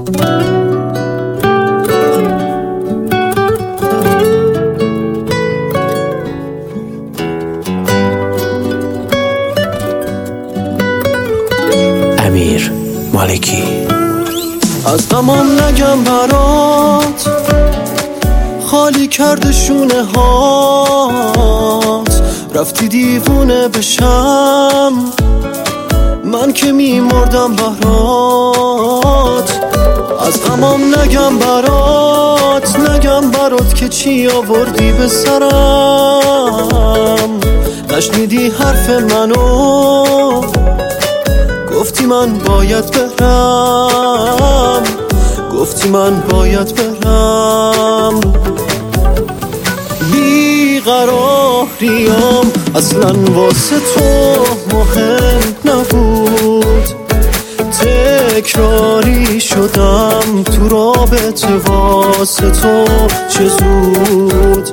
امیر مالکی. از غمام نگم برات، خالی کرده شونه هات، رفتی دیوونه بشم من که میمردم برات. از غمام نگم برات که چی آوردی به سرم، نشنیدی حرف منو، گفتی من باید برم، گفتی من باید برم. بیقراریم اصلا واسه تو مهم نبود، تکراری شدم تو رابطه واسه تو چه زود.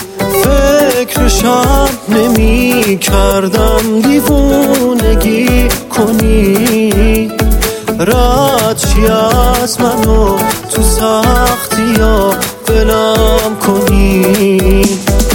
فکرشم نمی کردم دیوونگی کنی، رد چی از منو تو سختی ها ولم کنی.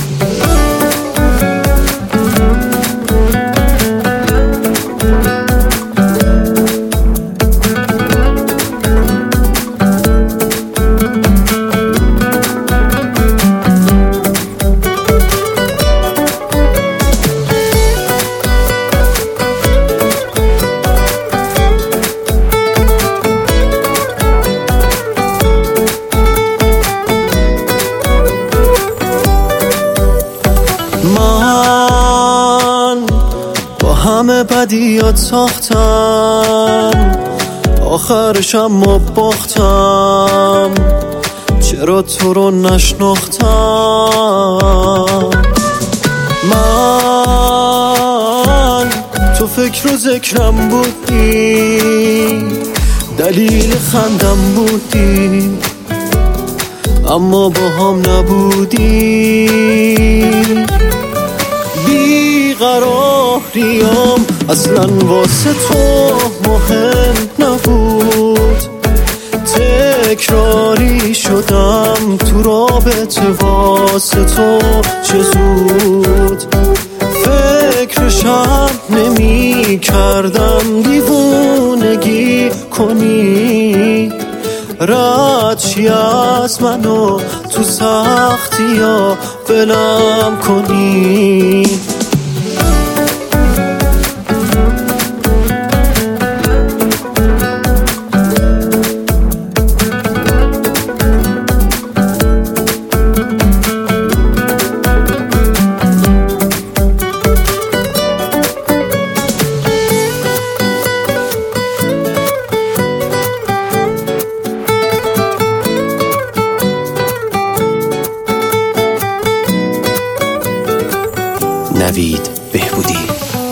من با همه بدیات ساختم، آخرش اما باختم، چرا تو رو نشناختم. من تو فکر و ذکرم بودی، دلیل خندم بودی، اما با هم نبودی. بیقراریم اصلا واسه تو مهم نبود، تکراری شدم تو رابطه واسه تو چه زود. فکرشم نمی کردم دیوونگی کنی، رد چی از منو تو سختی ها ولم کنی. نوید بهبودی.